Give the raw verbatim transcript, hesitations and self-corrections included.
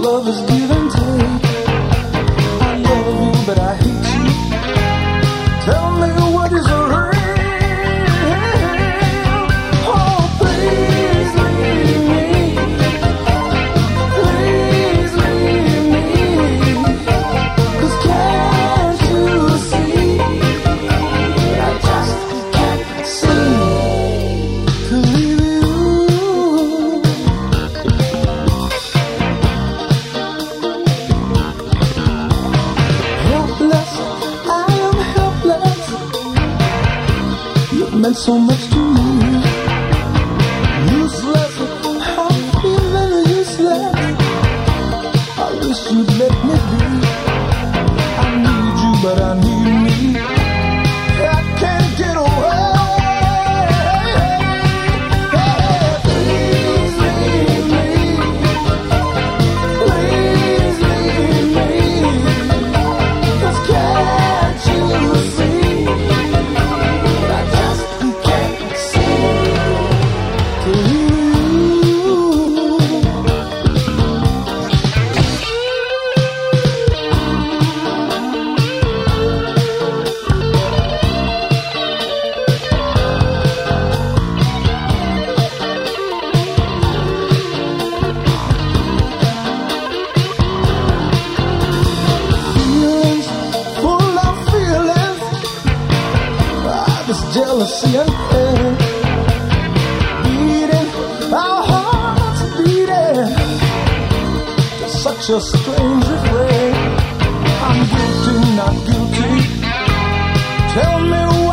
love is give and take. I love you, but I hate you. Tell me what is real. Oh, please leave me. Please leave me. 'Cause can't you see? I just can't seem to leave you. Helpless, I am helpless. You've meant so much to me. Useless, I'm feeling useless. I wish you'd let me be. I need you, but I need me. I can't get away. Please leave me. Please leave me. 'Cause can't you see? I just can't seem to leave you. Feelings, full of feelings. Ah, this jealousy and pain. Beating, our hearts beating. It's such a strange refrain. I'm guilty, not guilty. Tell me what